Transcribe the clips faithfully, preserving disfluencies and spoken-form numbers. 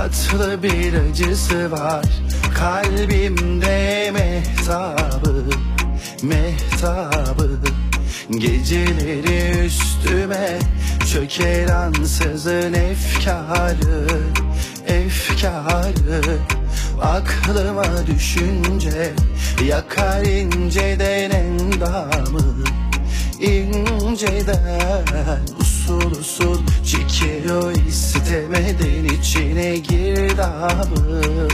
tatlı bir acısı var kalbimde mehtabı, mehtabı. Geceleri üstüme çöker ansızın efkarı, efkarı. Aklıma düşünce yakar inceden endamı, inceden. Usul usul çekiyor istemeden içine girdabın.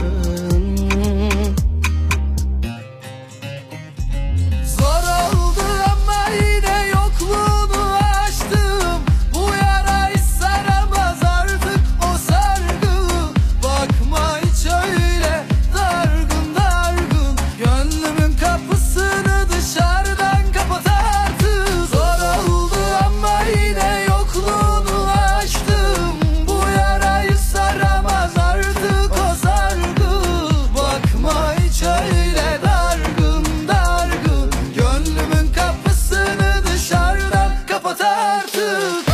Zor oldu ama yine yokluğunu açtım. Bu yara hiç saramaz artık o sargı. Bakma hiç öyle dargın dargın. Gönlümün kapısını dışarıdan kapat artık. Zor oldu ama yine yokluğunu açtım. Bu yara hiç saramaz artık o sargı. Bakma hiç öyle dargın dargın. Gönlümün kapısını dışarıdan kapat artık.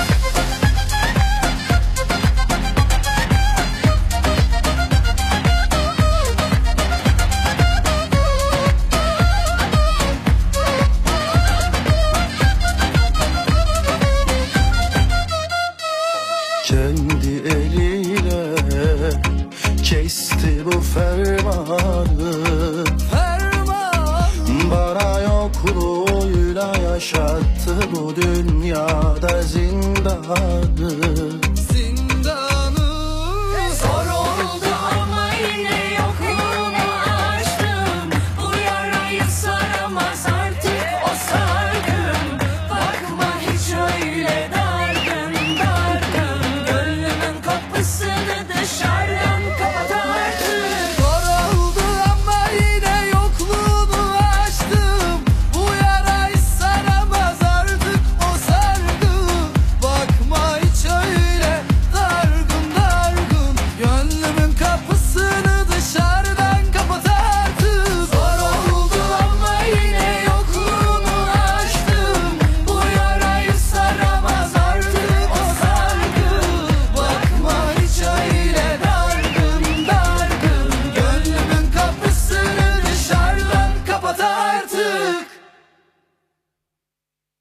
Kendi eliyle kesti bu fermanı, Ferman bana yokluğuyla yaşattı bu dünyada zindanı.